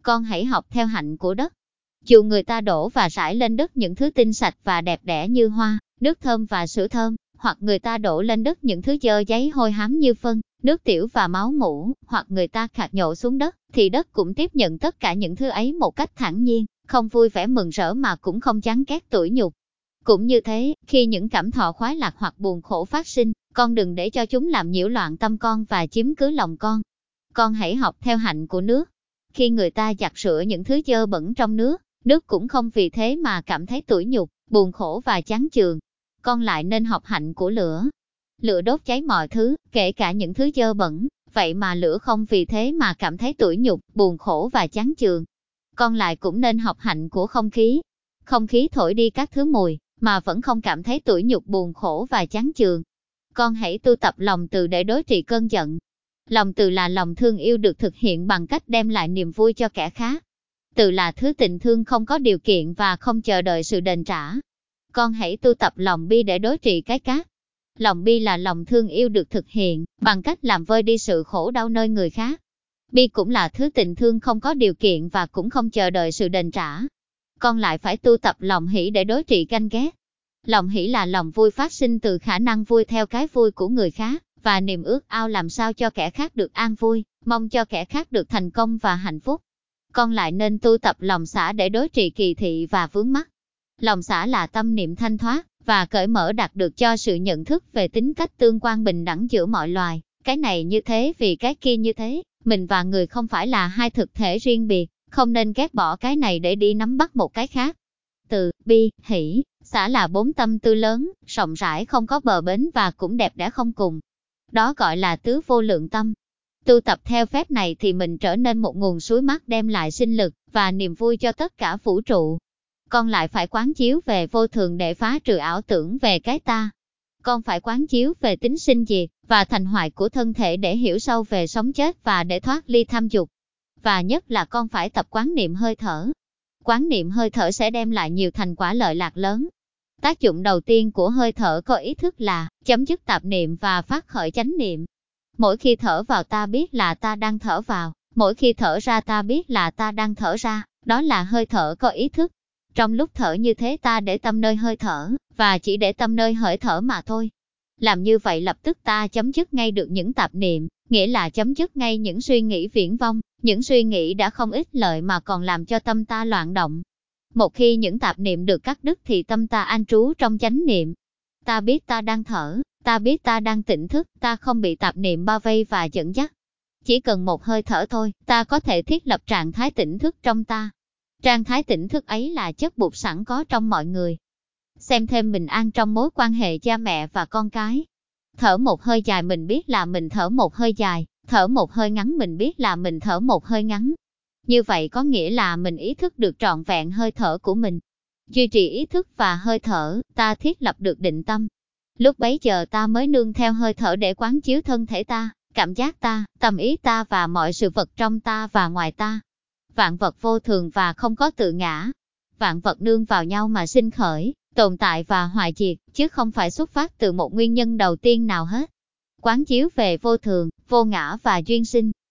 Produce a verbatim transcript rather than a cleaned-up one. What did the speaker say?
Con hãy học theo hạnh của đất. Dù người ta đổ và rải lên đất những thứ tinh sạch và đẹp đẽ như hoa, nước thơm và sữa thơm, hoặc người ta đổ lên đất những thứ dơ giấy hôi hám như phân, nước tiểu và máu mủ, hoặc người ta khạc nhổ xuống đất, thì đất cũng tiếp nhận tất cả những thứ ấy một cách thản nhiên, không vui vẻ mừng rỡ mà cũng không chán ghét tủi nhục. Cũng như thế, khi những cảm thọ khoái lạc hoặc buồn khổ phát sinh, con đừng để cho chúng làm nhiễu loạn tâm con và chiếm cứ lòng con. Con hãy học theo hạnh của nước. Khi người ta giặt rửa những thứ dơ bẩn trong nước, nước cũng không vì thế mà cảm thấy tủi nhục, buồn khổ và chán chường. Con lại nên học hạnh của lửa. Lửa đốt cháy mọi thứ, kể cả những thứ dơ bẩn, vậy mà lửa không vì thế mà cảm thấy tủi nhục, buồn khổ và chán chường. Con lại cũng nên học hạnh của không khí. Không khí thổi đi các thứ mùi, mà vẫn không cảm thấy tủi nhục, buồn khổ và chán chường. Con hãy tu tập lòng từ để đối trị cơn giận. Lòng từ là lòng thương yêu được thực hiện bằng cách đem lại niềm vui cho kẻ khác. Từ là thứ tình thương không có điều kiện và không chờ đợi sự đền trả. Con hãy tu tập lòng bi để đối trị cái cát. Lòng bi là lòng thương yêu được thực hiện bằng cách làm vơi đi sự khổ đau nơi người khác. Bi cũng là thứ tình thương không có điều kiện và cũng không chờ đợi sự đền trả. Con lại phải tu tập lòng hỷ để đối trị ganh ghét. Lòng hỷ là lòng vui phát sinh từ khả năng vui theo cái vui của người khác, và niềm ước ao làm sao cho kẻ khác được an vui, mong cho kẻ khác được thành công và hạnh phúc. Con lại nên tu tập lòng xả để đối trị kỳ thị và vướng mắc. Lòng xả là tâm niệm thanh thoát và cởi mở đạt được cho sự nhận thức về tính cách tương quan bình đẳng giữa mọi loài. Cái này như thế vì cái kia như thế, mình và người không phải là hai thực thể riêng biệt, không nên ghét bỏ cái này để đi nắm bắt một cái khác. Từ, bi, hỷ, xả là bốn tâm tư lớn, rộng rãi không có bờ bến và cũng đẹp đẽ không cùng. Đó gọi là tứ vô lượng tâm. Tu tập theo phép này thì mình trở nên một nguồn suối mát đem lại sinh lực và niềm vui cho tất cả vũ trụ. Con lại phải quán chiếu về vô thường để phá trừ ảo tưởng về cái ta. Con phải quán chiếu về tính sinh diệt và thành hoại của thân thể để hiểu sâu về sống chết và để thoát ly tham dục. Và nhất là con phải tập quán niệm hơi thở. Quán niệm hơi thở sẽ đem lại nhiều thành quả lợi lạc lớn. Tác dụng đầu tiên của hơi thở có ý thức là chấm dứt tạp niệm và phát khởi chánh niệm. Mỗi khi thở vào ta biết là ta đang thở vào, mỗi khi thở ra ta biết là ta đang thở ra, đó là hơi thở có ý thức. Trong lúc thở như thế ta để tâm nơi hơi thở, và chỉ để tâm nơi hơi thở mà thôi. Làm như vậy lập tức ta chấm dứt ngay được những tạp niệm, nghĩa là chấm dứt ngay những suy nghĩ viển vông, những suy nghĩ đã không ích lợi mà còn làm cho tâm ta loạn động. Một khi những tạp niệm được cắt đứt thì tâm ta an trú trong chánh niệm. Ta biết ta đang thở, ta biết ta đang tỉnh thức, ta không bị tạp niệm bao vây và dẫn dắt. Chỉ cần một hơi thở thôi, ta có thể thiết lập trạng thái tỉnh thức trong ta. Trạng thái tỉnh thức ấy là chất buộc sẵn có trong mọi người. Xem thêm bình an trong mối quan hệ cha mẹ và con cái. Thở một hơi dài mình biết là mình thở một hơi dài, thở một hơi ngắn mình biết là mình thở một hơi ngắn. Như vậy có nghĩa là mình ý thức được trọn vẹn hơi thở của mình. Duy trì ý thức và hơi thở, ta thiết lập được định tâm. Lúc bấy giờ ta mới nương theo hơi thở để quán chiếu thân thể ta, cảm giác ta, tâm ý ta và mọi sự vật trong ta và ngoài ta. Vạn vật vô thường và không có tự ngã. Vạn vật nương vào nhau mà sinh khởi, tồn tại và hoại diệt, chứ không phải xuất phát từ một nguyên nhân đầu tiên nào hết. Quán chiếu về vô thường, vô ngã và duyên sinh.